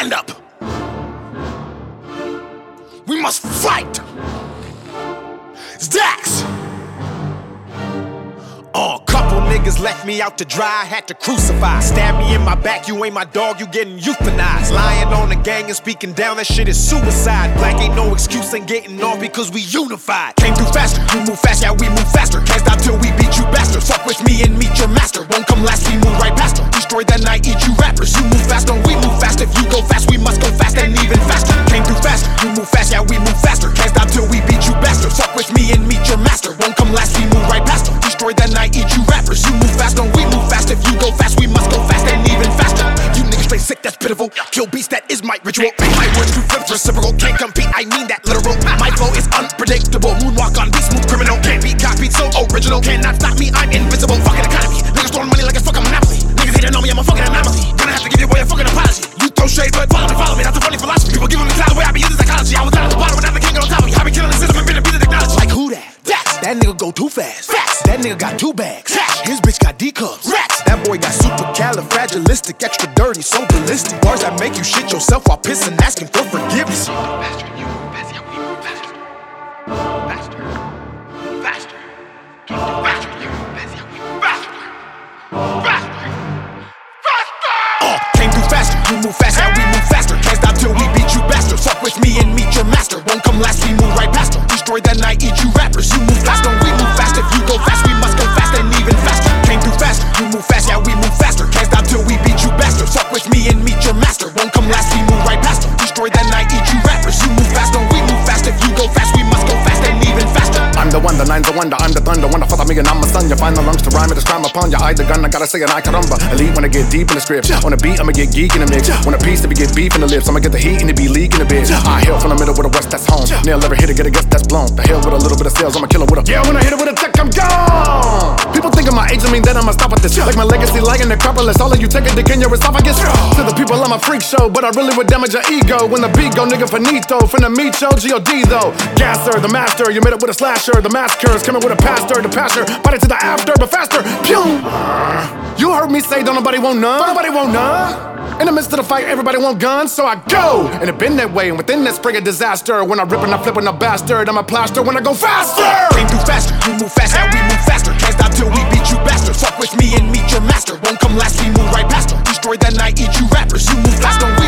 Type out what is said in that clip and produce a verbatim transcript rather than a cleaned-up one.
stand up. We must fight. Dax. Oh, couple niggas left me out to dry, had to crucify. Stab me in my back, you ain't my dog, you getting euthanized. Lying on the gang and speaking down, that shit is suicide. Black ain't no excuse, ain't getting off because we unified. Came through faster, you move fast, yeah we move faster. Can't stop till we beat you bastards. Fuck with me and meet your master. Won't come last, we move right past her. Destroy the night, eat you rappers. You move fast, don't we move fast. If you go fast, we must go fast and even faster. Came through faster, you move fast, yeah we move faster. Can't stop till we beat you bastards. Fuck with me and meet your master. Won't come last, we move right past her. Destroy the night, eat you rappers. You move fast, don't we move fast. If you go fast, we must go fast and even faster. You niggas straight sick, that's pitiful. Kill beats, that is my ritual. My words through flips, reciprocal. Can't compete, I mean that literal. My flow is unpredictable. Moonwalk on beat, smooth criminal. Can't be copied, so original. Cannot stop me, I'm invincible. Fucking economy. Niggas throwing money like it's fucking Monopoly. Niggas hating on me, I'm a fucking anomaly. Gonna have to give your boy a fucking apology. You throw shade, but follow me, follow me. That's a funny philosophy. People giving me time the way I be using psychology. I was down at the bottom, but now the king on top of me. I be killing the system and been a piece of technology. Like who that? Dax. That nigga go too fast. Facts. That nigga got two bags. Cash. His bitch got D cups. Rats. That boy got supercalifragilistic, extra dirty, so ballistic. Bars that make you shit yourself while pissing, asking for forgiveness. Faster, you faster, yeah, we move faster. Faster, faster. Faster, you faster, yeah, we move faster. Faster, faster. Uh, came through faster, you move fast, yeah, we move faster. Can't stop till we beat you bastards. Fuck with me and meet your master. Won't come last, we move right past her. Destroy that night, eat you rappers. You move fast, don't we move fast. If you go fast, we must go fast and even faster. Came through faster, you move fast, yeah, we move faster. Can't stop till we beat you bastards. Fuck with me and meet your master. Won't come last, we move right past her. Destroy that night, eat you rappers. You move fast, don't we move fast. If you go fast, we must go fast and even faster. I'm the one, the nine's the wonder, I'm the thunder. Wonder for me and I'm a son. You find the lungs to rhyme it, it's crime upon you. I the gun, I gotta say an I caramba. Elite when I get deep in the script. On the beat, I'ma get geek in the mix. Want a piece to be get beef in the lips. I'ma get the heat and it be leaking a bit. I hail from the middle with a west, that's home. Nail ever hit it, get a guess that's blown. The hell with a little bit of sales, I'm a killer with a. Yeah, when I hit it with a tech, I'm gone. People think of my age, I mean that I'ma stop with this. Like my legacy, like an Acropolis. All of you take a dick in your esophagus. To the people, I'm a freak show, but I really would damage your ego. When the beat go, nigga, finito. From the meat show, G O D though. Gasser, the master, you made it with a slasher. The massacres coming with a pastor, the pastor. Bite it to the after, but faster. Pew! You heard me say, don't nobody want none. Don't nobody want none. In the midst of the fight, everybody want guns, so I go. And it been that way, and within that spring of disaster. When I rip and I flip and a bastard, I'm a plaster when I go faster. Came through faster, you move fast, yeah we move faster. Can't stop till we beat you bastards. Fuck with me and meet your master. Won't come last, we move right past her. Destroy that night, eat you rappers. You move fast, don't we